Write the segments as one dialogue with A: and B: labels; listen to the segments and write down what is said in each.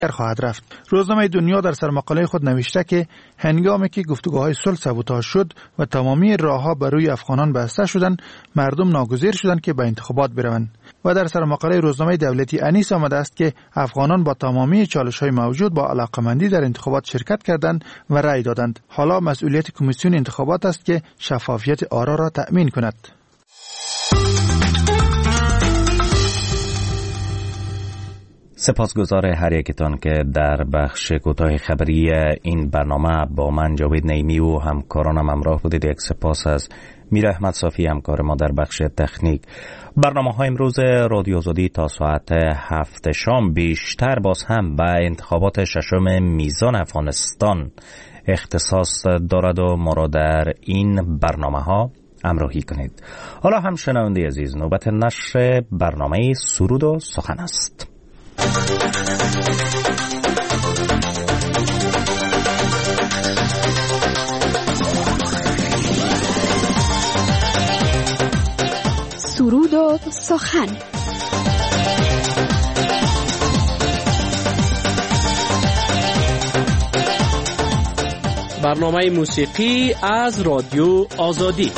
A: خواهد رفت. روزنامه دنیا در سرمقاله خود نوشته که هنگامی که گفتگوهای صلح سبوتاژ شد و تمامی راهها بر روی افغانان بسته شدند، مردم ناگزیر شدند که به انتخابات بروند. و در سرمقاله روزنامه دولتی انیس آمده است که افغانان با تمامی چالش‌های موجود با علاقمندی در انتخابات شرکت کردند و رأی دادند. حالا مسئولیت کمیسیون انتخابات است که شفافیت آرا را تأمین کند.
B: سپاسگزار هر یکتان که در بخش کوتاه خبری این برنامه با من جاوید نعیمی و همکارانم همراه بودید. یک سپاس از میر احمد صافی همکار ما در بخش تکنیک. برنامه های امروز رادیو آزادی تا ساعت 7 شام بیشتر باز هم به انتخابات ششم میزان افغانستان اختصاص دارد و ما را در این برنامه ها همراهی کنید. حالا هم شنونده عزیز، نوبت نشر برنامه سرود و سخن است.
C: سرود و سخن.
D: برنامه موسیقی از رادیو آزادی.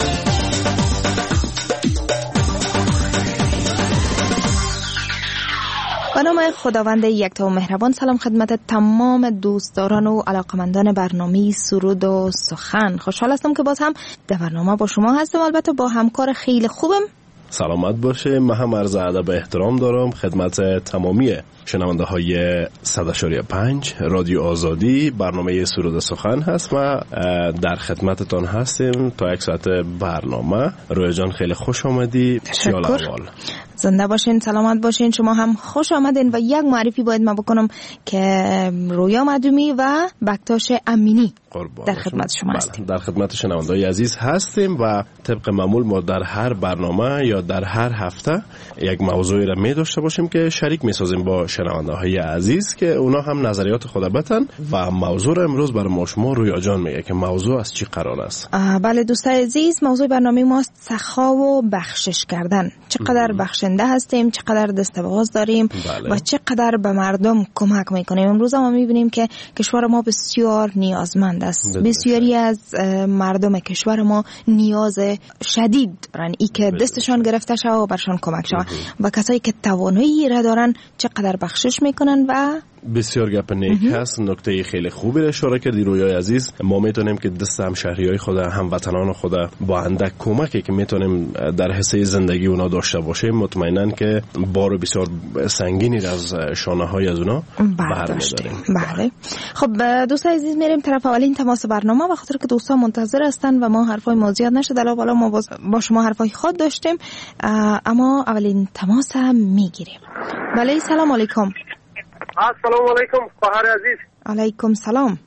C: به نام خداوند یکتا و مهربان، سلام خدمت تمام دوستداران و علاقمندان برنامه سرود و سخن. خوشحال هستم که باز هم در برنامه با شما هستم، البته با همکار خیلی خوبم.
E: سلامت باشه. من هم عرض ادب و احترام دارم خدمت تمامی شنونده های 100.5 رادیو آزادی. برنامه سرود و سخن هست و در خدمتتان هستیم تا یک ساعت برنامه. رویا جان خیلی خوش آمدی.
C: تشکر. زنده باشین، سلامت باشین. شما هم خوش آمدین و یک معرفی باید ما بکنم که رویا مدومی و بکتاش امینی در خدمت شما هستیم.
E: در خدمت شنونده‌های عزیز هستیم و طبق معمول ما در هر برنامه یا در هر هفته یک موضوعی را می داشته باشیم که شریک می سازیم با شنونده‌های عزیز که اونا هم نظریات خود بتن و موضوع امروز برای ما شما رویا جان میگه که موضوع از چی قرار است.
C: بله دوستان عزیز، موضوع برنامه ما است سخا و بخشش کردن. چقدر بخشنده هستیم، چقدر دستاواز داریم و چقدر به مردم کمک میکنیم. امروز ما میبینیم که کشور ما بسیار نیازمند است. بسیاری از مردم کشور ما نیاز شدید دارن ای که دستشان گرفته شود و برشان کمک شود و کسایی که توانایی را دارن چقدر بخشش میکنن و
E: بسیار گپ نیک هست. نکته خیلی خوبی را اشاره کردی رویای عزیز. ما میتونیم که دست همشهریای خود، هموطنان خود با اندک کمکی که میتونیم در حصه زندگی اونا داشته باشیم، مطمئناً که بار بسیار سنگینی از شانه های از اونا برمی‌داریم.
C: بله. خب دوستان عزیز، میریم طرف اولین تماس برنامه و خاطر که دوستان منتظر هستن و ما حرفای ما زیاد نشد، بالا ما با شما حرفای خود داشتیم، اما اولین تماس هم میگیریم. بله، سلام علیکم.
F: السلام علیکم خواهر عزیز.
C: علیکم سلام.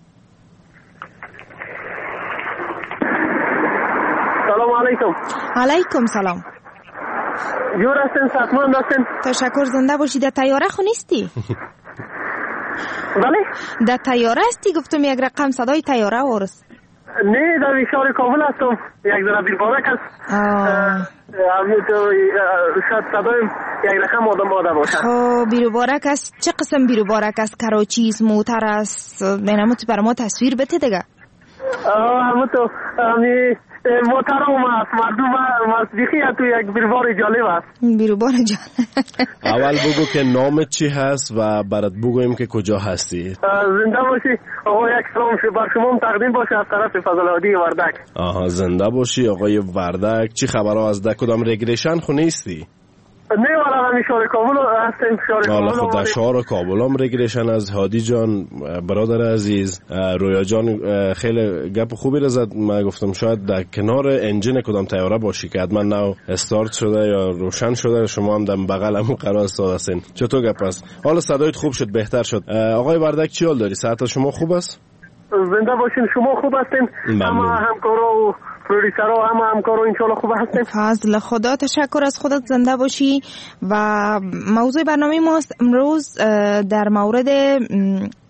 F: سلام علیکم.
C: علیکم سلام.
F: جور هستین؟ صحتمند هستین؟
C: تشکر. زنده باشی. در تیاره خو نیستی؟
F: بله؟
C: در تیاره هستی؟ گفتم یک رقم صدای تیاره ورست.
F: نه، در شهر کابل هستم. یک ذره بیربارک است. همین تو شاید صدایم یک رقم آدم باشه.
C: بیربارک است. چه قسم بیربارک است؟ کراچی است، موتر است؟ بینم تو برای ما تصویر بده دیگه.
F: همین تو محترم است. مردم مصدیقی تو یک بیربار جالب است.
C: بیربار جالب.
E: اول بگو که نامت چی هست و برات بگویم که کجا هستی.
F: زنده باشی. آقا یک سلام بر شما تقدیم باشه از طرف فضل‌آبادی وردک.
E: زنده باشی آقای وردک. چی خبرها از کدام رگریشن خو نیستی؟
F: نه والا همین شهر کابل هستیم.
E: خب در شهر کابل هم رگریشن از هادی جان برادر عزیز. رویا جان خیلی گپ خوبی رزد. من گفتم شاید در کنار انجین کدام تیاره باشی که حتما نو استارت شده یا روشن شده. شما هم در بغل همون قرار استاد هستین. چطور گپ است؟ حالا صدایت خوب شد، بهتر شد. آقای وردک چی حال داری؟ صحت شما خوب است؟
F: زنده باشین. شما خوب هستین؟ همه همکارا و پروډوسرها هم همکارا انشالله خوب هستین؟
C: فضل خدا. تشکر از خودت. زنده باشی. و موضوع برنامه ما امروز در مورد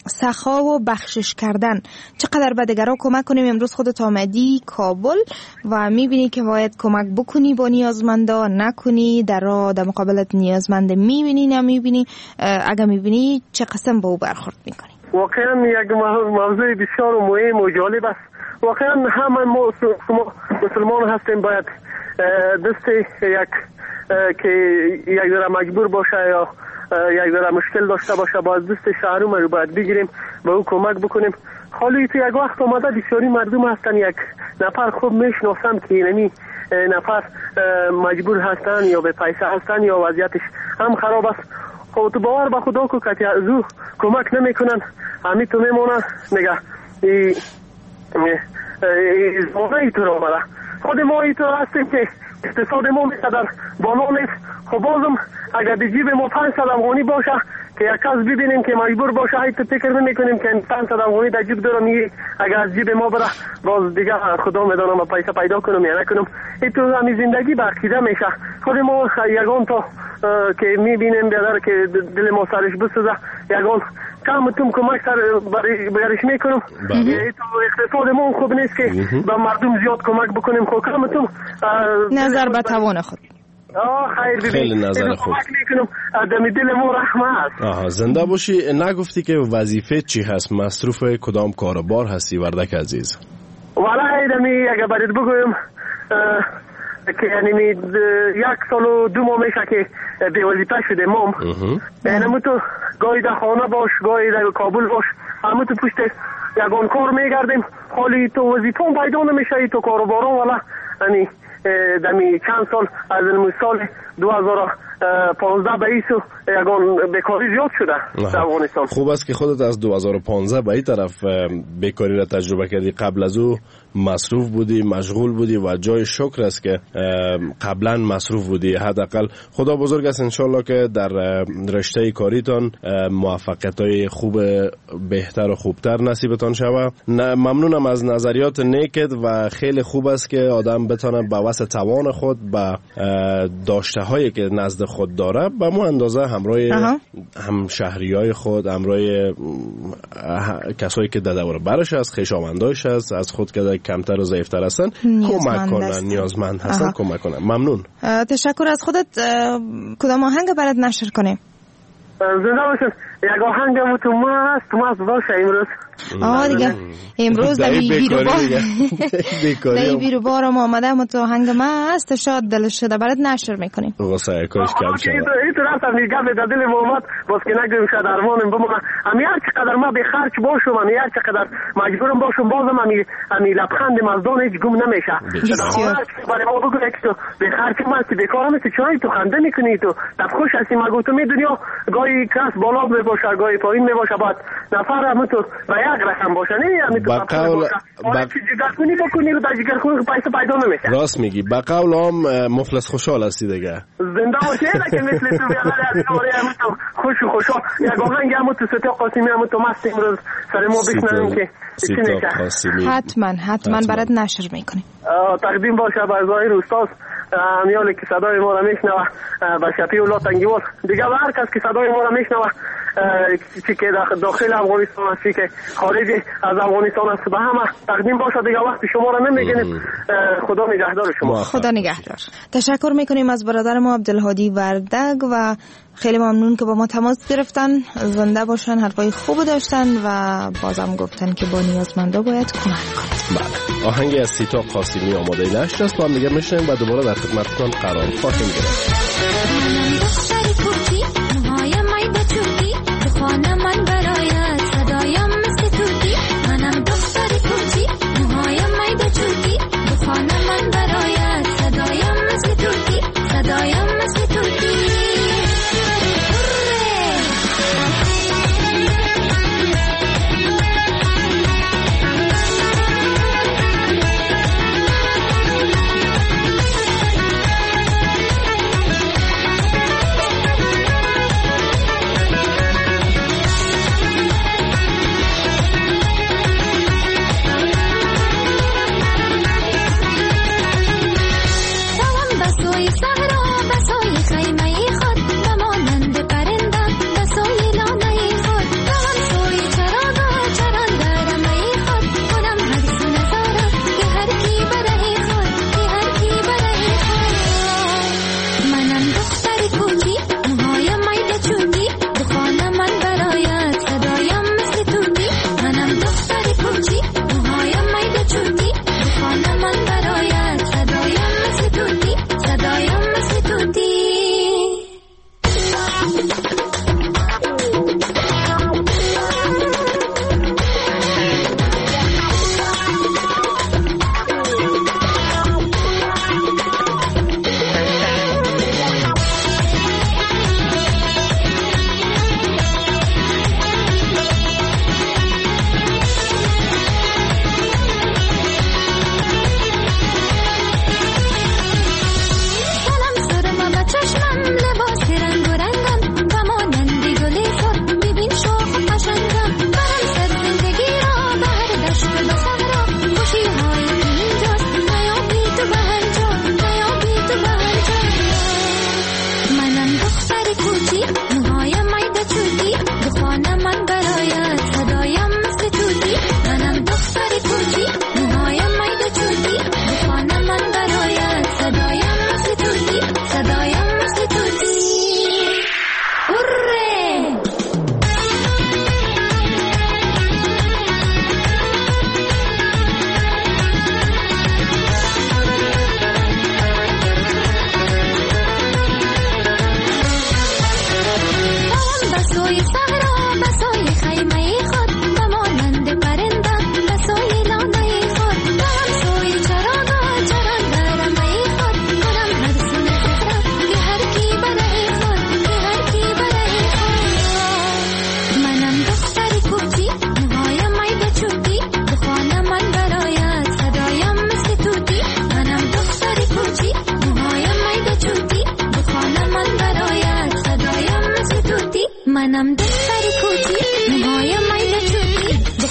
C: سخا و بخشش کردن، چقدر به دیگران کمک کنیم. امروز خودت آمدی کابل و میبینی که باید کمک بکنی با نیازمندا، نکنی در مقابلت نیازمند میبینی نمیبینی، اگر میبینی چه قسم با او برخورد میکنی؟
F: واقعا یک موضوع بسیار مهم و جالب است. واقعا همه ما مسلمان هستیم، باید دست یک که یک ذره مجبور باشه یا یک ذره مشکل داشته باشه، باید دست شهرم رو باید بگیریم، به او کمک بکنیم. حالی تو یک وقت آمده بسیاری مردم هستن، یک نفر خوب میشناسم که اینمی نفر مجبور هستن یا به پیسه هستن یا وضعیتش هم خراب است. خب تو باور به خدا کو که از او کمک نمیکنن، همین تو میمونه میگه زمانه ای تو را بره. خود ما ای تو هستیم که اقتصاد ما میقدر بالا نیست. خب بازم اگر دی جیب ما 500 افغانی باشه که یک کس ببینیم که مجبور باشه، ای تو فکر نمیکنیم که 500 افغانی در جیب دارم، اگر از جیب ما بره باز دیگه خدا میدانم پیسه پیدا کنم یا نکنم. ای تو همین زندگی برخیده میشه. خود ما یگان تا که میبینیم بیادر که دل ما سرش بسوزه، یگان کمتون کمک سر برش میکنم. ای تو اقتصاد ما خوب نیست که به مردم زیاد کمک بکنیم. خب کمتون
C: نظر به توان خود.
E: خیلی نظر خوب.
F: دمی دل ما رحمه است.
E: زنده باشی. نگفتی که وظیفه چی هست؟ مصروف کدام کاربار هستی وردک عزیز؟
F: والله دمی اگه برید بگویم که یعنی 1 سال و 2 ماه میشه که به وظیفه شده مام. یعنی تو گاهی در خانه باش، گاهی در کابل باش، همه تو پشت یگان کار میگردیم. حالی تو وظیفه پیدا نمیشه. تو کارباران والا یعنی دمی چند سال از این سال 2015 به ایسو یگان بیکاری زیاد شده در افغانستان.
E: خوب است که خودت از 2015 به این طرف بیکاری را تجربه کردی. قبل از او مصروف بودی، مشغول بودی و جای شکر است که قبلا مصروف بودی. حداقل خدا بزرگ است انشالله که در رشته کاریتان موفقیت‌های خوب بهتر و خوبتر نصیبتان شود. ممنونم از نظریات نیکت و خیلی خوب است که آدم بتونه به واسه توان خود با داشته هایی که نزد خود داره به مو اندازه همراه همشهریای خود، همراه کسایی که در دور برش است، خویشاوندایش است، از خود که کمتر و ضعیفتر هستن کمک کنن، نیازمند هستن کمک کنن. ممنون.
C: تشکر از خودت. کدام آهنگ برات نشر کنیم؟
F: زنده باشید. یک آهنگم تو ماست باشه امروز.
C: دیگه امروز در بیرو بارم آمده ما تو آهنگ ماست شاد دلش شده برات نشر میکنیم.
E: واسه کاش کم شد.
F: این تو راست میگم در دل محمد باز که نگیم شد درمانم بمونه. امی هر چقدر ما به خرج باشم، امی هر چقدر مجبورم باشم بازم امی لبخند مزدان هیچ گم نمیشه. برای ما بگو که تو به خرج ماستی بیکارم است، چرا تو خنده میکنی؟ تو خوش هستی؟ مگو تو می دنیا گاهی کس بالا باشه گاهی پایین می باشه، بعد نفر هم تو یک رقم باشه نه همین تو جگر کنی بکنی و در جگر کنی پیسه پیدا نمیشه.
E: راست میگی. به قول هم مفلس خوشحال هستی دیگه.
F: زنده باشی که مثل تو بیادر از دوره همون تو خوش و خوشحال. یک آهنگ همون تو ستا قاسمی همون تو مست امروز سر ما بشنویم که چی میشه.
C: حتما برات نشر میکنیم.
F: تقدیم باشه به ظاهر استاد امیالی که صدای ما را میشنوه، به شفیع الله تنگیوال دیگه و هر کس که صدای ما را میشنوه، چی که داخل افغانستان است، چی که خارج از افغانستان است، به همه تقدیم باشه. دیگه وقتی شما را نمیگنیم. خدا نگهدار شما.
C: خدا نگهدار. تشکر میکنیم از برادر ما عبدالهادی وردک و خیلی ممنون که با ما تماس گرفتن. زنده باشن، حرفای خوب داشتن و بازم گفتن که با نیازمندا باید کمک کنید.
E: بله. آهنگی از سیتا قاسمی آماده نشد است. با هم دیگه میشنیم و دوباره در خدمتتون قرار خواهیم گرفت.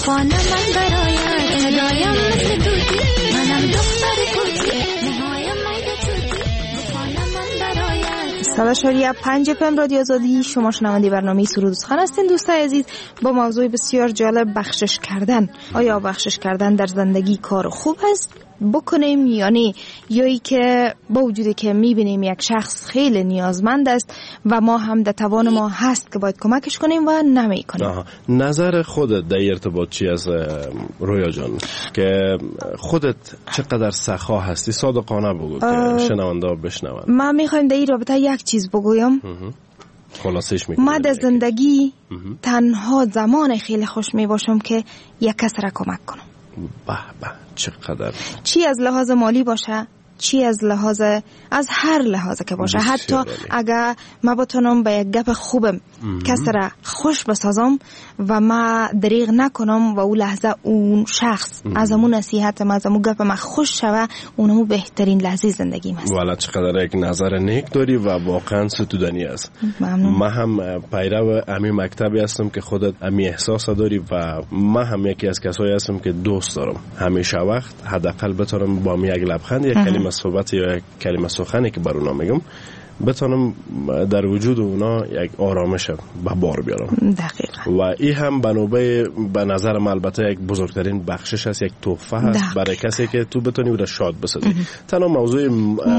G: خانه من برایت هدایم مثل توتی منم دختر کوتی نهایم میده توتی خانه من برایت
C: 100.5 FM رادیو آزادی. شما شنونده برنامه سرود سخن هستین دوستای عزیز با موضوع بسیار جالب بخشش کردن. آیا بخشش کردن در زندگی کار خوب است بکنیم یا نه، یا ای که با وجودی که میبینیم یک شخص خیلی نیازمند است و ما هم در توان ما هست که باید کمکش کنیم و نمیکنیم.
E: نظر خودت در ارتباط چی از رویا جان که خودت چقدر سخا هستی؟ صادقانه بگو که شنونده بشنون.
C: من میخوایم در این رابطه یک چیز بگویم.
E: خلاصش میکنم.
C: من در زندگی تنها زمان خیلی خوش میباشم که یک کس را کمک کنم.
E: به چقدر،
C: چی از لحاظ مالی باشه، چی از لحاظ از هر لحاظ که باشه، حتی اگر ما بتونم به یک گپ خوبم کس را خوش بسازم و ما دریغ نکنم و اون لحظه اون شخص از امون نصیحت ما از امون گپ ما خوش شوه، اونمو بهترین لحظه زندگیم هست.
E: والا چقدر یک نظر نیک داری و واقعا ستودنی است. من هم پیرو امی مکتبی هستم که خودت امی احساس داری و من هم یکی از کسایی هستم که دوست دارم همیشه وقت حداقل بتونم با می یک لبخند یک کلمه صحبت یا یک کلمه سخنی که بر اونا میگم بتونم در وجود اونا یک آرامش به بار بیارم.
C: دقیقاً.
E: و این هم بنابه به نظر من البته یک بزرگترین بخشش است، یک تحفه هست برای کسی که تو بتونی او را شاد بسازی. تنها موضوع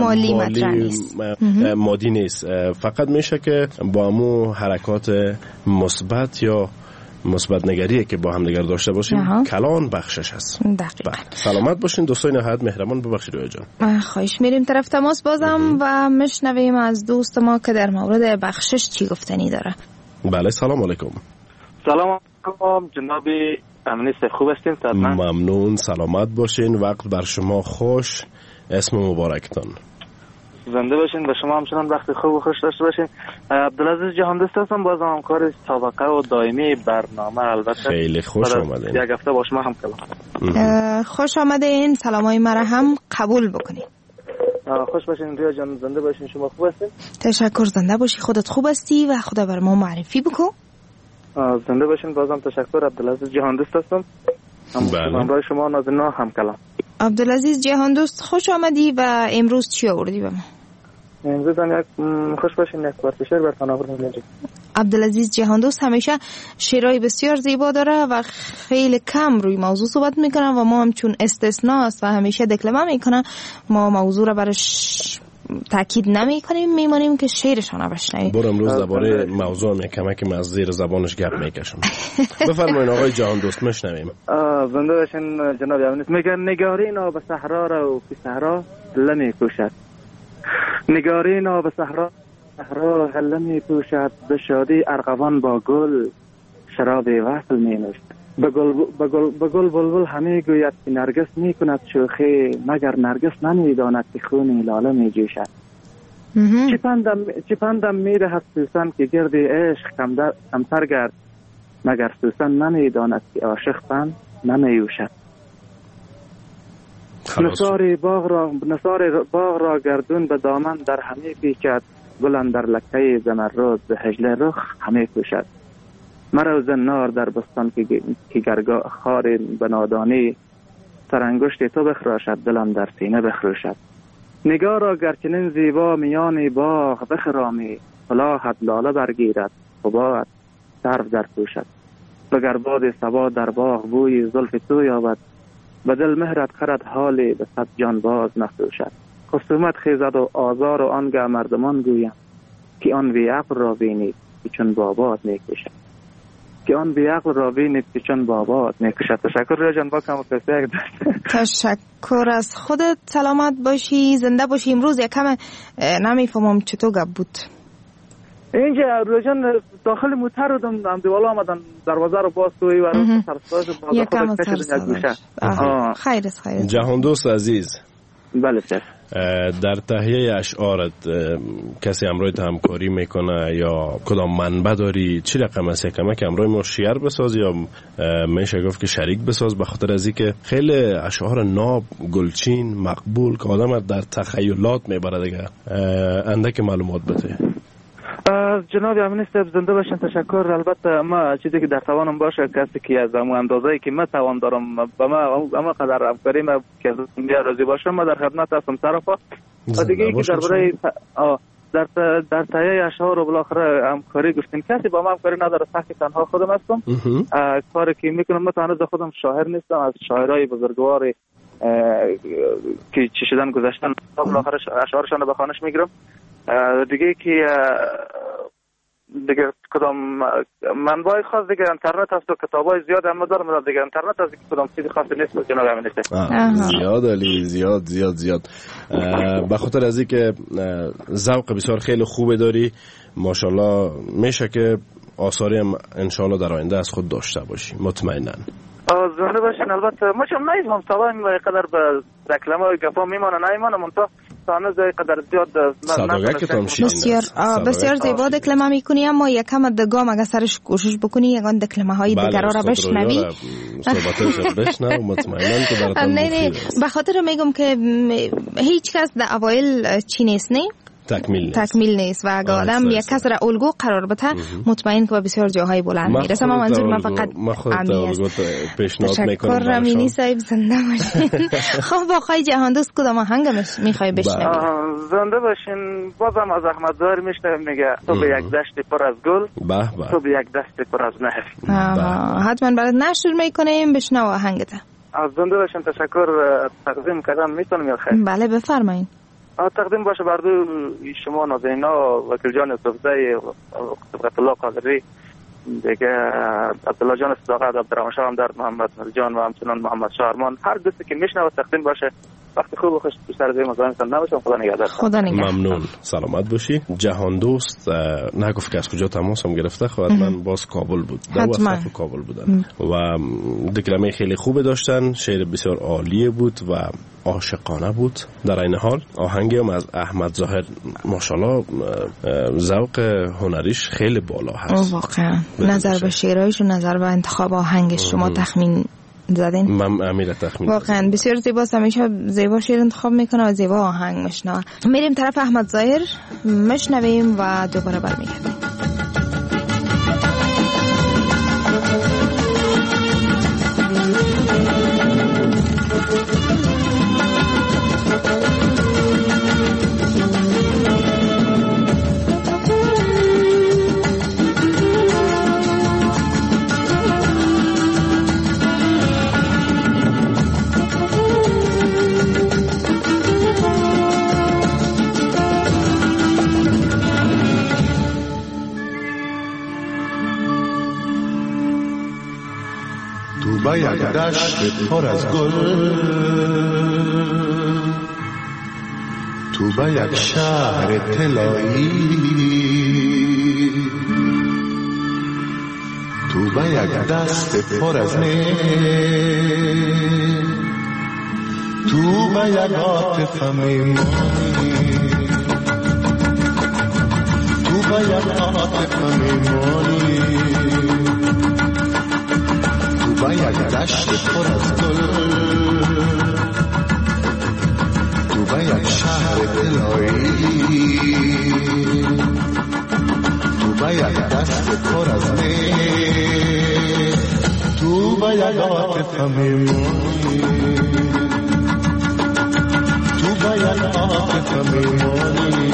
E: مادی نیست، فقط میشه که با امو حرکات مثبت یا مثبت نگریه که با هم دیگر داشته باشیم کلان بخشش هست.
C: دقیقاً.
E: سلامت باشین دوستای نهایت مهربان. ببخشید رویا جان.
C: خواهش میریم طرف تماس بازم و مشنویم از دوست ما که در مورد بخشش چی گفتنی داره.
E: بله سلام علیکم.
H: سلام علیکم جناب امینی، خوب هستین؟
E: ممنون، سلامت باشین، وقت بر شما خوش، اسم مبارکتان.
H: زنده باشین، به شما همچنان وقت خوب و خوش داشته باشین. عبدالعزیز جهاندوست هستم، بازم همکار سابقه و دائمی برنامه. البته
E: خیلی خوش آمدین.
H: یک هفته با شما هم کلام.
C: خوش آمدین، سلامای مرا هم قبول بکنین.
H: خوش باشین رویا جان، زنده باشین. شما خوب هستین؟
C: تشکر، زنده باشی. خودت خوب هستی و خدا بر ما معرفی بکن.
H: زنده باشین، بازم تشکر. عبدالعزیز جهاندوست هستم، همراه شما نازنین هم کلام.
C: عبدالعزیز جهاندوست خوش آمدی و امروز چی آوردی به ما؟
H: امروز یک خوش باشین یک بار شعر براتون آوردم.
C: عبدالعزیز جهاندوست همیشه شعرهای بسیار زیبا داره و خیلی کم روی موضوع صحبت میکنه و ما هم چون استثناء است و همیشه دکلمه میکنه ما موضوع را برش تاکید نمی کنیم، میمانیم که شعرشان بشنویم.
E: برو امروز درباره موضوع کمک از زیر زبانش گپ میکشم. بفرمایید آقای جهاندوست مشنویم.
H: زنده باشین جناب امینی. میگن نگارین به صحرا رو که صحرا لمی کوشد، نگارین به صحرا هل می پوشد، به شادی ارغوان با گل شراب وصل می نوشد. به گل بلبل همه گوید که نرگس می کند شوخی، مگر نرگس نمی داند که خون لاله می جوشد. چه پندم می دهد سوسن که گرد عشق کمتر گرد، مگر سوسن نمی داند که عاشق پند نمی یوشد. نثار باغ را گردون به دامن در همه پیچد، گلن در لکه زمرد به هجل رخ همه پوشد. مرا زنار در بستان که گرگا خار به نادانی، سرانگشت تو بخراشد دلم در سینه بخروشد. نگاه را گرچنین زیبا میان باغ بخرامی، فلاحت لاله برگیرد خباعت سرو در پوشد. وگر باد صبا در باغ بوی زلف تو یابد، به دل مهرت خرد حالی به صد جان باز نفروشد. خصومت خیزد و آزار و آنگه مردمان گویم، که آن بی عقل را بینید که چون بابات میکشد، که آن بی عقل را بینید که چون بابات میکشد. تشکر رویا جان، با کم قصه
C: تشکر از خودت، سلامت باشی، زنده باشی. امروز یکم نمیفهمم چطور گپ بود.
H: اینجا رویا جان داخل موتر بودم، دیوالا آمدن دروازه رو باز توی و سرساز
C: یکم سرساز. خیر
E: جهاندوست عزیز.
H: بله سر.
E: در تهیه اشعارت کسی همراهت همکاری میکنه یا کدام منبع داری؟ چی رقم است که همراه ما شعر بساز یا میشه گفت که شریک بساز، به خاطر از اینکه خیلی اشعار ناب گلچین مقبول که آدم در تخیلات میبره دیگه. اندک معلومات بده.
H: جناب امین صاحب زنده باشین. تشکر. البته ما چیزی که در توانم باشه کسی که از اون اندازه‌ای که من توان دارم به ما اما قدر همکاری ما که دنیا راضی باشم ما در خدمت هستم طرفا. و دیگه ای که درباره در تایید اشعار و بالاخره همکاری گفتین کسی با ما همکاری نداره، فقط تنها خودم هستم. کاری که میکنم من تنها خودم شاعر نیستم، از شاعرای بزرگواری که چی شدن گذاشتن بالاخره اشعارشان رو به خوانش میگیرم. دیگه که دیگه کدام منبع خاص دیگه اینترنت هست و کتابای زیاد هم دارم دیگه اینترنت هست کدام چیزی خاصی نیست جناب امین صاحب.
E: زیاد علی زیاد به خاطر از اینکه ذوق بسیار خیلی خوبه داری ماشاءالله میشه که آثاری هم انشالله در آینده از خود داشته باشی مطمئنا.
H: زنده باشین. البته ما چون نیستم سوای قدر به رکلمه و گپا میمونه نمیمونه منتها سانه زای قدر زیاد
C: بسیار زیبا دکلمه میکنی، اما یکم دگام اگه سرش کوشش بکنی یگان دکلمه های دیگر را بشنوی
E: صحبتش بشنو مطمئنا که براتون
C: نه به خاطر میگم که هیچ کس در اوایل چی نیست نه تکمیل نیست و اگه آدم یک کس را الگو قرار بده مطمئن که به بسیار جاهای بلند میرسه. ما منظور من فقط امی است. تشکر امینی صاحب زنده باشین. خب آقای جهاندوست کدام آهنگ میخوای بشنوی؟
H: زنده باشین. بازم از احمد ظاهر میشنویم میگه تو به یک دشت پر از گل تو به یک دشت پر از نهر.
C: حتما برات نشر میکنیم بشنو آهنگت.
H: از زنده باشین. تشکر. تقدیم کردم میتونم یا خیر؟
C: بله بفرمایید.
H: تقدیم باشه بر شما نازنینا وکیل جان صفزی صبغت الله قادری دیگه عبدالله جان صداقت عبدالرحمن شاه همدرد محمد جان و همچنان محمد شارمان هر دوستی که میشنوه تقدیم باشه. وقتی خوب و خوش بیشتر از این مزاحمتان نباشم. خدا نگهدار.
E: ممنون. سلامت باشی. جهان دوست نگفت که از کجا تماس هم گرفته خواهد من باز کابل بود در کابل بودن و دکلمه خیلی خوب داشتن. شعر بسیار عالیه بود و عاشقانه بود در این حال. آهنگی هم از احمد ظاهر ماشاءالله ذوق هنریش خیلی بالا هست
C: واقعا. نظر به شعرهایش و نظر به انتخاب آهنگش شما تخمین زدین؟
E: من امیره تخمین
C: واقعا بسیار زیباست. همیشه زیبا شعر انتخاب میکنه و زیبا آهنگ میشنوه. میریم طرف احمد ظاهر میشنویم و دوباره برمیگردیم.
I: با یک دشت پر از گل تو با یک شهر طلایی تو با یک دست پر از مه تو با یک عاطفه میمانی تو با یک عاطفه میمانی با یک دشت پر از گل تو با یک شهر طلایی تو با یک دست پر از می تو با یک عاطفه میمانی تو با یک عاطفه میمانی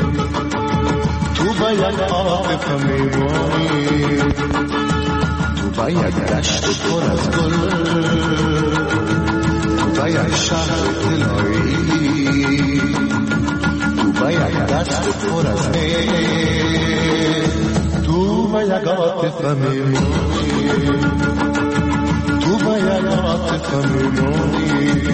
I: تو با یک دشت پر از گل، تو با یک شهر طلایی، تو با یک دست پر از نیل، تو با یک عاطفه میمونی، تو با یک عاطفه میمونی.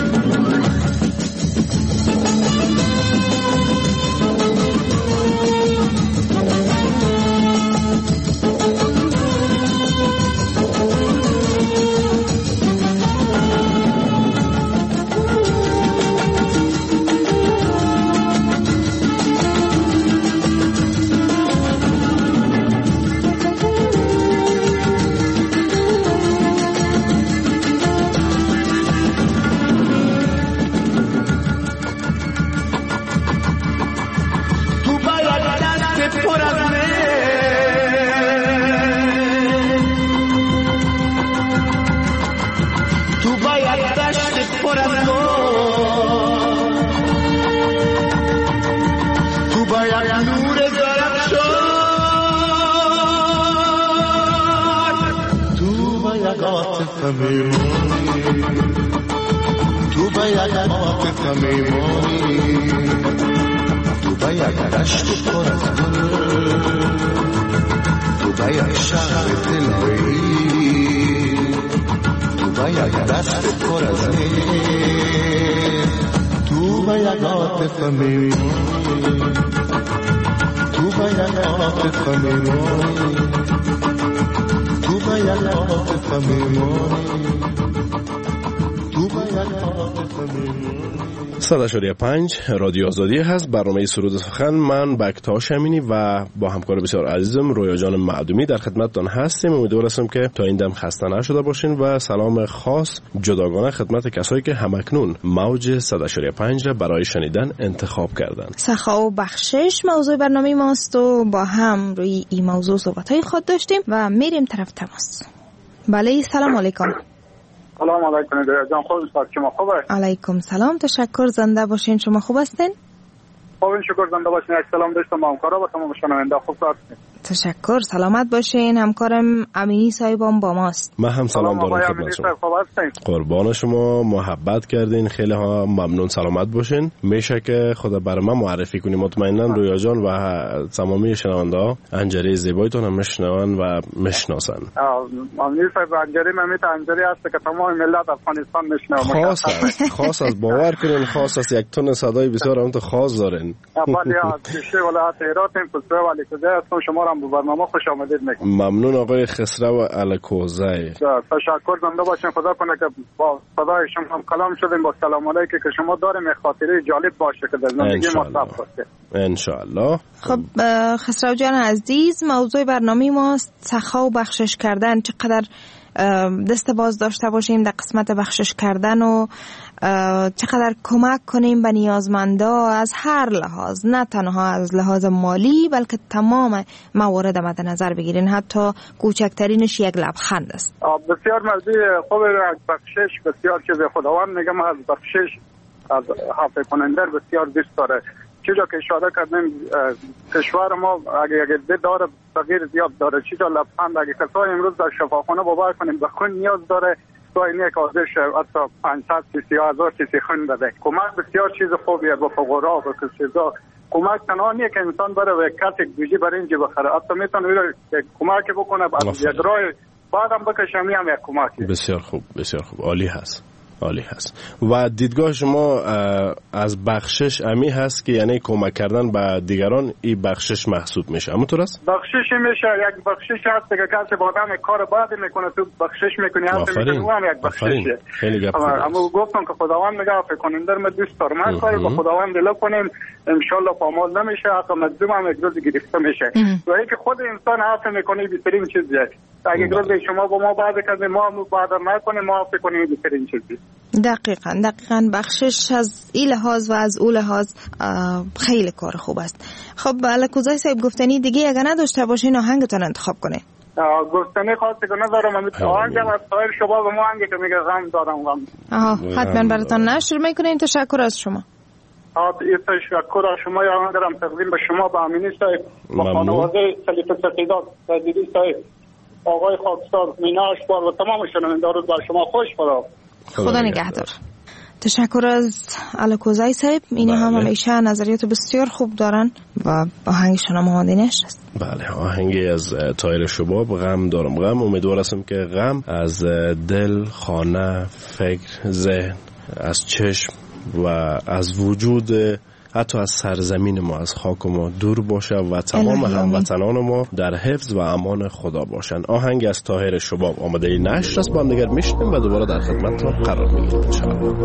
I: تو با یک عاطفه میمونی، تو با یک دشت پر از گل، تو با یک شهر طلایی، تو با یک دست پر از نیل، تو با یک عاطفه میمونی، تو با یک عاطفه میمونی، تو با یک عاطفه میمونی.
E: 100.5 رادیو آزادی هست. برنامه سرود سخن، من بکتاش امینی و با همکار بسیار عزیزم رویا جان معدومی در خدمتتان هستیم. امیدوار هستم که تا این دم خسته نشده باشین و سلام خاص جداگانه خدمت کسایی که همکنون موج 100.5 را برای شنیدن انتخاب کردن.
C: سخا و بخشش موضوع برنامه ماست و با هم روی این موضوع صحبت‌های خود داشتیم و میریم طرف تماس. بله، سلام علیکم.
J: سلام علیکم جان، خوب هستید؟ شما خوبه؟
C: علیکم سلام، تشکر. زنده باشین. شما خوب هستین؟
J: خوب، شکر. زنده باشین. یک سلام داشتم به همکارا و تمام شنونده. خوب هستید؟
C: تشکر. سلامت باشین. همکارم امینی صاحبم با ماست.
E: من هم سلام دارم خدمت شما. قربان شما، محبت کردین، خیلی ها ممنون. سلامت باشین. میشه که خدا برای من معرفی کنی؟ مطمئنا رویا جان و تمامی شنونده ها انجری زیبایتون هم میشنون و میشناسن.
J: امینی صاحب انجری ممیت انجری هست که تمام ملت افغانستان میشنون.
E: خاص است باور کنین، خاص است. یک تون صدای بسیار هم تو خاص دارین.
J: ولی از کشور ولایت هرات پسر ولی کجا هستم، شما را به برنامه خوش آمدید میگم.
E: ممنون آقای خسرو الکوزی.
J: تشکر. زنده باشین. خدا کنه که با صدای شما هم کلام شدیم. با سلام علیکم که شما داریم خاطره جالب باشه که در زندگی ما ثبت باشه
E: ان شاء الله.
C: خب خسرو جان عزیز، موضوع برنامه ما سخا و بخشش کردن. چقدر دست باز داشته باشیم در قسمت بخشش کردن و چقدر کمک کنیم به نیازمندا از هر لحاظ، نه تنها از لحاظ مالی بلکه تمام موارد مد نظر بگیرین، حتی کوچکترینش یک لبخند است.
J: بسیار مرضی. خوب، بخشش بسیار چیز خداوند میگم از بخشش از حفظ کننده بسیار دوست داره. چیزا که اشاره کردیم کشور ما اگه ده داره تغییر زیاد داره. چیزا لبخند اگه کسای امروز در شفاخانه باور کنیم به خون نیاز داره، تو این یک آزش حتی 500 سی 1000 سی خون بده. کمک بسیار چیز خوبیه به فقرا و کسیزا. کمک تنها نیه که انسان بره و کسی گوشی برای اینجا بخره، حتی میتونه کمک بکنه از یک راه بعدم بکشمی هم یک کمکی.
E: بسیار خوب، بسیار خوب. عالی هست، عالی هست. و دیدگاه شما از بخشش امی هست که یعنی کمک کردن به دیگران این بخشش محسوب میشه، همونطور است؟
J: بخشش میشه یک بخشش هست که کسی با آدم کار بعد میکنه تو بخشش میکنی، هست میکنه اون یک بخششه.
E: خیلی گپ خوبه.
J: اما گفتم که خداوند میگه فکر کننده ما دوست دارم، هر کاری با خداوند دل کنیم ان شاء الله پامال نمیشه، حتی مظلوم هم یک روز گرفته میشه. و اینکه خود انسان حرف میکنه بهترین چیزیه. اگه روز شما با ما بعد کنید ما بعد نکنیم ما فکر کنیم بهترین چیزی.
C: دقیقاً بخشش از این لحاظ و از اون لحاظ خیلی کار خوب است. خب الکوزای صاحب گفتنی دیگه اگه نداشته باشین آهنگتون انتخاب کنین.
J: گفتنی خاصی که ندارم، آهنگم از سایر شما به ما آهنگی که میگه غم دارم غم.
C: حتما براتون نشر میکنین. تشکر از شما.
J: تشکر از شما. یا دارم تقدیم به شما، به امینی صاحب، با خانواده خلیفه سقیدات دیدی صاحب آقای خاکسار، مینا اشبار و تمام شنوندگان روز بر شما خوش.
C: خدا نگهدار. تشکر از الکوزای صاحب. این هم همیشه نظریات بسیار خوب دارن و آهنگشون هم آماده نشست.
E: بله، آهنگی از طاهر شباب، غم دارم. غم، امیدوار هستم که غم از دل، خانه، فکر، ذهن، از چشم و از وجود، حتی از سرزمین ما، از خاک ما دور باشه و تمام هموطنان ما در حفظ و امان خدا باشن. آهنگ از طاهر شباب آماده نشر است، با هم دیگر میشنیم و دوباره در خدمتتون قرار میگیریم انشاءالله.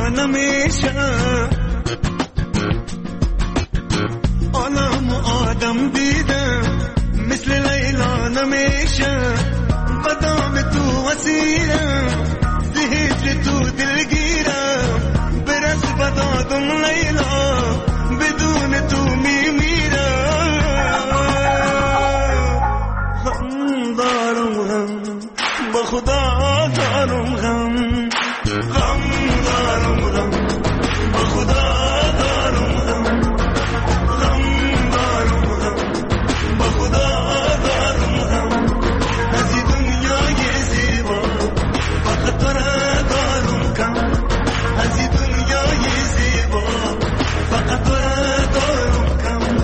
K: نمیشه عالم آدم دیده مثل لیلا نمیشه قدام تو وسیله زهید تو دلگیره برس بدادم لیلا بدون تو میمیره غم دارم غم با خدا دارم غم غم دارم غم با خدا دارم غم غم دارم غم با خدا دارم غم از این دنیای زیبا فقط تو را دارم کم از این دنیای زیبا فقط تو را دارم کم.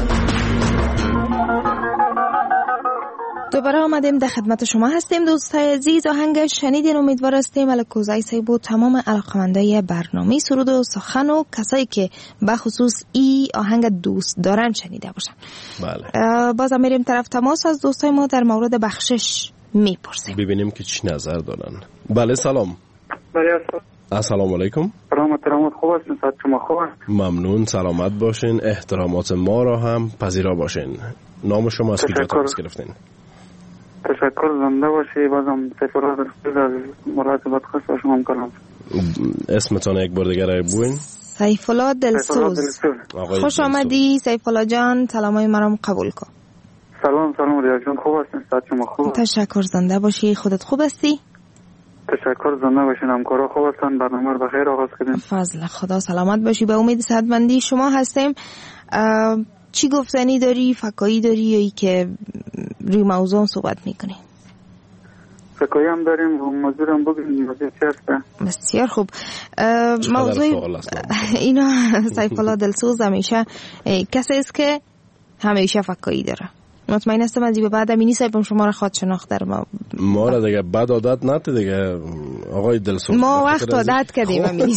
C: دوباره آمدیم در خدمت شما هستیم دوستای عزیز. آهنگ شنیدین، امیدوار هستیم الکوزای سیبو تمام علاقمندای برنامه سرود و سخن و کسایی که به خصوص ای آهنگ دوست دارن شنیده باشن.
E: بله.
C: باز میریم طرف تماس از دوستای ما در مورد بخشش میپرسیم
E: ببینیم که چی نظر دارن. بله سلام.
J: بله
E: السلام علیکم.
J: سلامت خوب هستین؟ صحت شما خوب است؟
E: ممنون، سلامت باشین، احترامات ما را هم پذیرا باشین. نام شما از کجا تماس گرفتین؟
J: تشکر، زنده باشی. بازم سیفالله دلسوز از مراد بدخست با شما میکنم.
E: اسمتان یک بار دیگر بگوین.
C: سیفالله دلسوز. خوش آمدی سیفالله جان، سلامای مرام قبول کن.
J: سلام ریا جان، خوب هستین؟ صحت شما خوب؟
C: تشکر، زنده باشی. خودت خوب هستی؟
J: تشکر، زنده باشین. همکارا خوب هستن؟ برنامه رو بخیر آغاز کردین.
C: فضل خدا، سلامت باشی. به امید صحتمندی شما هستیم. چی گفتنی داری، فکایی داری یا ای که روی موضوع صحبت میکنی؟
J: فکایی هم داریم و موضوع هم بگیم. موضوع چی هسته؟
C: بسیار خوب. موضوع اینا سیفالله دلسوز همیشه کسی است که همیشه فکایی داره. مطمئن هستم از این به بعد همینی صاحبم شما را خواهد شناخت در
E: ما را دیگه بد عادت نده دیگه آقای دلسوز.
C: ما وقت عادت کردیم همینی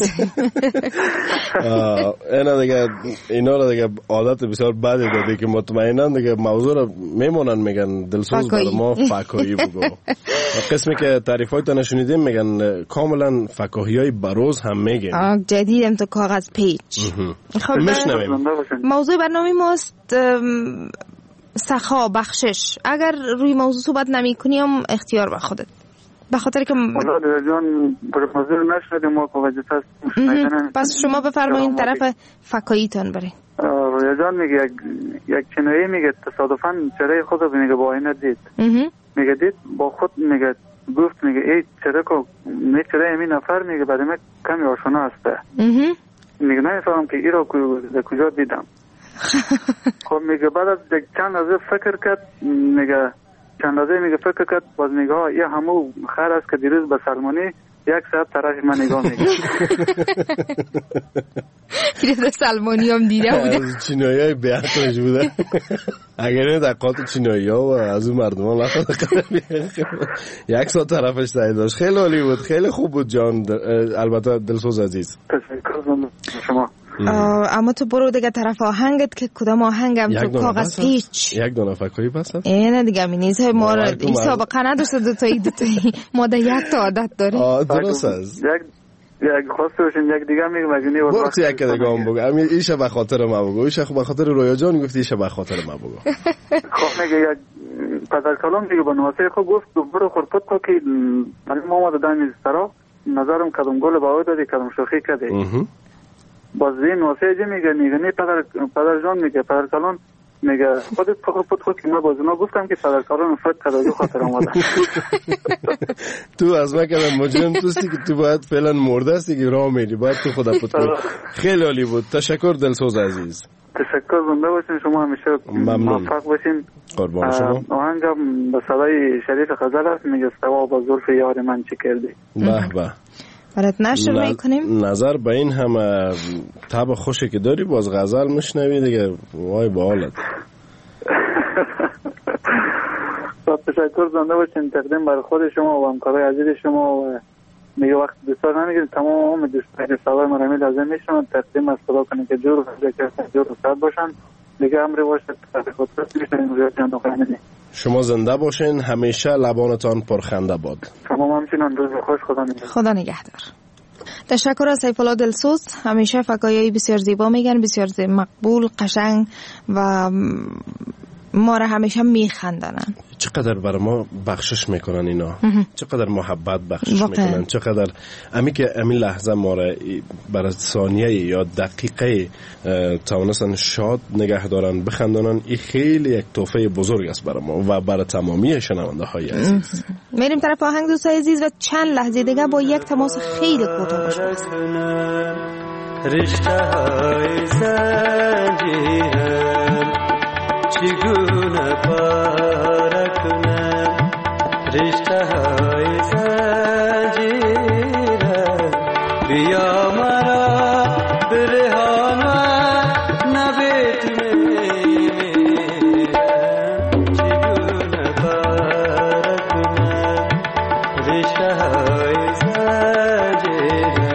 E: اینا را دیگه عادت بسیار بدی داده که مطمئنا دیگه موضوع را میمونن میگن دلسوز برای ما فکایی بگو. قسمی که تعریفات نشونیدیم میگن کاملا فکاهی های بروز هم میگن.
C: جدیدم تو کاغذ پیچ.
E: خب
C: موضوع برنامه ماست سخا، بخشش. اگر روی موضوع صحبت نمی کنی هم اختیار به خودت، به خاطر که
J: جان موضوع نشده ما وجهت هست.
C: پس شما بفرمایید طرف فکاییتان برین.
J: رویا جان میگه یک چنایی میگه تصادفاً چهره خود رو میگه با آینه دید. میگه دید با خود میگه گفت میگه ای چهره کو نه چهره همین نفر میگه برای من کمی آشنا هسته. میگه نمیفهمم که ای را کجا دیدم. خب میگه بعد از چند لحظه فکر کرد، میگه چند لحظه میگه فکر کرد، باز میگه ها یه همو خیر است که دیروز به سلمانی یک ساعت طرف من نگاه میگه.
C: دیروز سلمانی هم دیده بوده.
E: از چینایی های بیعتش بوده. اگر این دقیقات چینایی ها و از اون مردمان نخواد یک ساعت طرفش سعید داشت. خیلی عالی بود، خیلی خوب بود جان. البته دلسوز عزیز
J: تشکر شما.
C: اما تو برو دیگه طرف آهنگت که کدام آهنگم تو کاغذ پیچ.
E: یک دونه فکایی بس هست؟
C: اینه دیگه مینیز ما را این سابقه نداشته دوتایی ما در یک تا عادت داریم.
E: درست هست.
J: یک خواسته باشین یک دیگه میگم اگه
E: برو تو یک دیگه هم بگو. ایشه به خاطر ما بگو. ایشه به خاطر رویا جان گفتی، ایشه به خاطر ما بگو.
J: خب میگه یک پدر کلام دیگه به نواسه خود گفت برو خورپت تو که ما ما دادن سرا نظرم کدوم گل باوی دادی کدوم شوخی کردی. باز این واسه میگه نه پدر جان میگه پدر کلان میگه خودت خود که ما باز اونا گفتم که پدر کلان فرد کدایو خاطر اومده.
E: تو از ما کردن مجرم توستی که تو باید فعلا مرده هستی که راه میری، باید تو خدا پت کنی. خیلی عالی بود. تشکر دلسوز عزیز.
J: تشکر، زنده باشین شما، همیشه موفق باشین.
E: قربان شما.
J: آهنگم به صدای شریف غزل است، میگه سوا با زلف یار من چه کردی.
E: به به.
C: برات نشر میکنیم.
E: نظر به این همه طب خوشی که داری باز غزل میشنوی دیگه، وای با حالت.
J: تشکر، زنده باشین. تقدیم بر خود شما و همکارای عزیز شما و میگه وقت بسیار نمیگیرید تمام دوستان سوال مرمی لازم میشن تقدیم از خدا کنید که جور و سعد باشن دیگه امری باشد خود میشن.
E: شما زنده باشین، همیشه لبانتان پرخنده باد.
J: شما همچنان روز خوش. خدا نگهدار.
C: تشکر از سیف‌الله دلسوز. همیشه فکایای بسیار زیبا میگن، بسیار مقبول، قشنگ و ما را همیشه میخندانن.
E: چقدر برای ما بخشش میکنن اینا، چقدر محبت بخشش میکنن، چقدر همین لحظه ما را برای ثانیه یا دقیقه توانستن شاد نگه دارن، بخندانن. این خیلی یک تحفه بزرگ است برای ما و برای تمامی شنونده های عزیز.
C: میریم طرف آهنگ دوستای عزیز و چند لحظه دیگه با یک تماس خیلی کوتاه باشیم.
K: رشته های زنجیرم چگونه پاره کنم، رشته های زنجیرم بیا مرا برهان و نبتونم، چگونه پاره کنم، رشته های زنجیرم.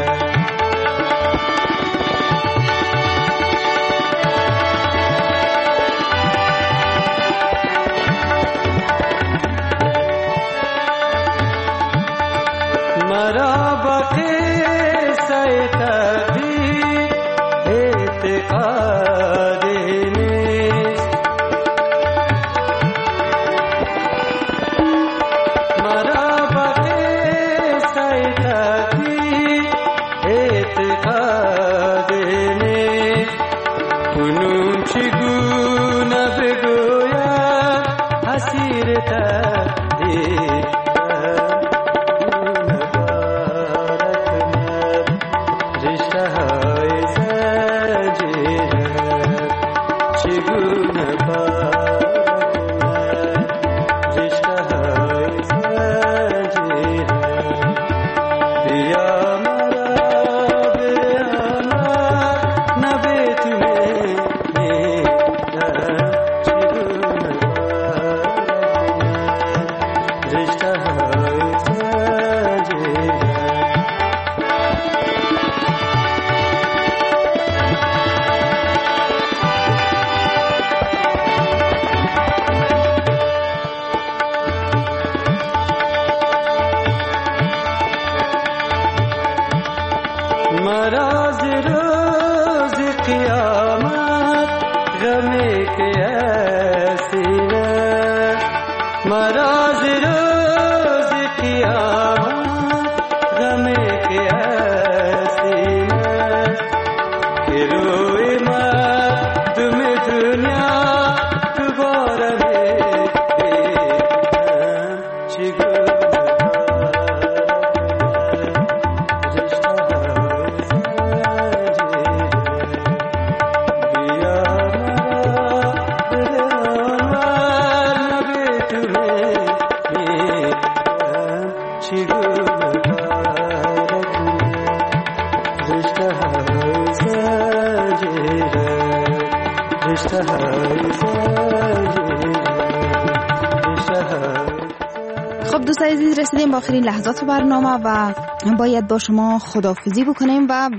C: خب دوستان عزیز، رسیدیم با آخرین لحظات برنامه و باید با شما خداحافظی بکنیم و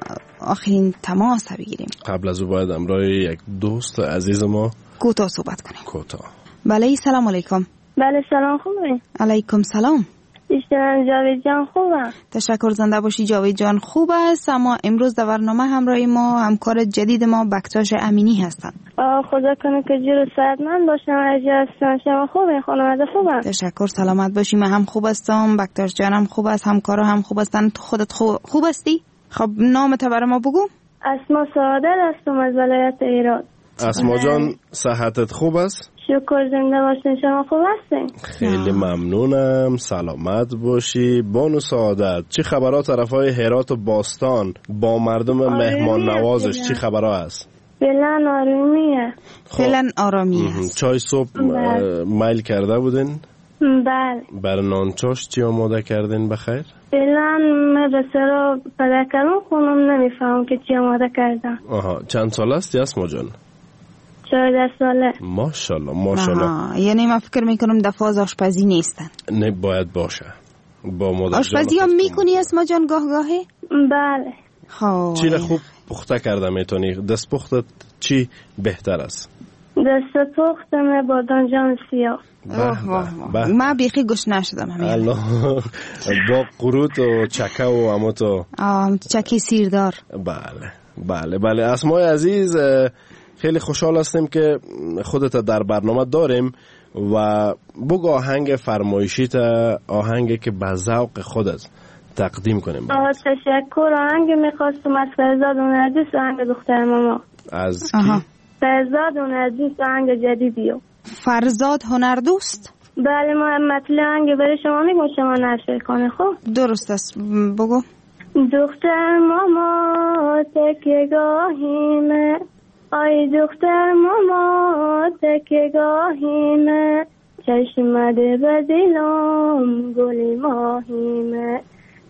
C: آخرین تماس بگیریم.
E: قبل از او باید امرای یک دوست عزیز ما
C: کوتاه صحبت کنیم.
E: کوتاه.
C: بله، سلام علیکم.
L: بله سلام، خوبه؟
C: علیکم سلام.
L: اشتران جاوید جان خوبه؟
C: تشکر، زنده باشی جاوید جان. خوب است. اما امروز در برنامه همراه ما همکار جدید ما بکتاش امینی هستند.
L: خدا کنه که جور صحتمند باشم. عجب هستم. شما خوبه؟ خانواده خوبه؟
C: تشکر، سلامت باشی. من هم خوب هستم، بکتاش جانم خوب است، همکارا هم خوب هستن. تو خودت خوب هستی؟ خب نامت برای ما بگو.
L: اسما سعادت هستم از ولایت ایران.
E: اسما جان صحتت خوب است؟
L: شکر، زنده باشین. شما خوب هستین؟
E: خیلی ممنونم، سلامت باشی. بانو سعادت، چی خبرها طرفای هرات و باستان با مردم مهمان نوازش؟ چی خبرها هست؟
L: فعلا آرامیه.
C: فعلا آرامی است.
E: چای صبح میل کرده بودین؟
L: بله.
E: برای نانچاش چی آماده کردین بخیر؟
L: فعلا مدرسه رو پدرکلم خونم نمیفهم که چی آماده کردن.
E: آها، چند سال است اسما جان؟
L: 14 ساله.
E: ماشاءالله ماشاءالله.
C: یعنی من فکر میکنم در فاز آشپزی نیستن.
E: نه، باید باشه. با مادر
C: آشپزی هم میکنی اسما جان گاه گاهی؟
L: بله.
E: چی را خوب پخته کرده میتونی؟ دست پختت چی بهتر است؟
L: دست پختم بادمجان سیاه.
C: من بیخی گشنه شدم همین.
E: با قروت و چکه و هموتو
C: چکی سیردار.
E: بله اسمای عزیز، خیلی خوشحال هستیم که خودت در برنامه داریم و بگو آهنگ فرمایشیت، آهنگی که به ذوق خودت تقدیم کنیم.
L: تشکر. آهنگ میخواستم از فرزاد هنردوست، آهنگ دختر ماما.
E: از کی؟
L: فرزاد هنردوست، آهنگ جدیدیو.
C: فرزاد هنردوست؟
L: بله، مطلع آهنگ برای شما میگم، شما نشر کنه. خب
C: درست است، بگو.
L: دختر ماما تکیگاهیمه، آی دختر ماما تکیگاهیمه، چشمده به دلم گلی ماهیمه.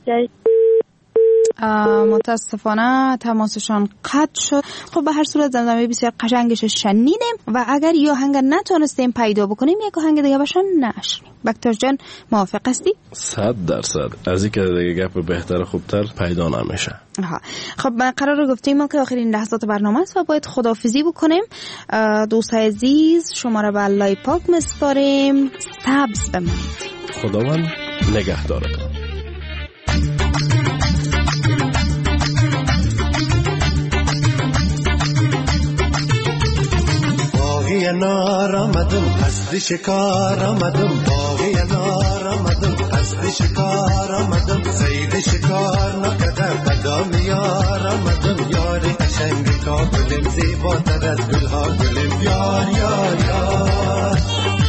C: متاسفانه تماسشان قطع شد. خب به هر صورت زمزمه بسیار قشنگش شنیدیم و اگر یه آهنگ نتونستیم پیدا بکنیم یک آهنگ دیگه باشن نشنیم. بکتر جان موافق هستی؟
E: 100%. از این که دیگه گپ بهتر خوبتر پیدا نمیشه.
C: خب قرار گفتیم که آخرین لحظات برنامه است و باید خداحافظی بکنیم. دوستای عزیز شما را به الله پاک میسپاریم. سبز بمانید.
E: خداوند نگهدارتان.
I: باغی نار آمدم قصد شکار آمدم، باغی نار آمدم قصد شکار آمدم، صید شکار نکدر قدام یار آمدم، یار قشنگی تا گلم زیباتر از گلها گلم، یار یار یار.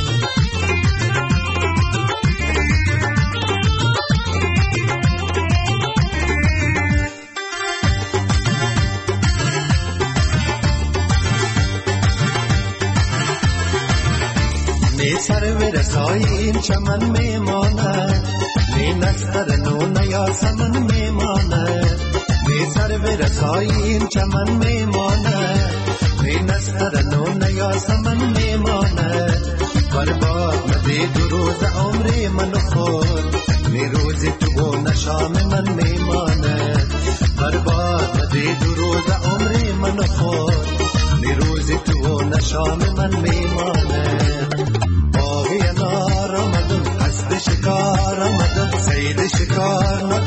I: سر ورسای این چمن میماند، می نستر نون یا سمن میماند، می سر ورسای این چمن میماند، می نستر نون یا سمن میماند، برباد مدی دو روز عمری من خود، می روزی تو و نشام من میماند، برباد مدی دو روز عمری من خود، می روزی تو و نشام من میماند. باغی نار آمدم قصد شکار آمدم، صید شکار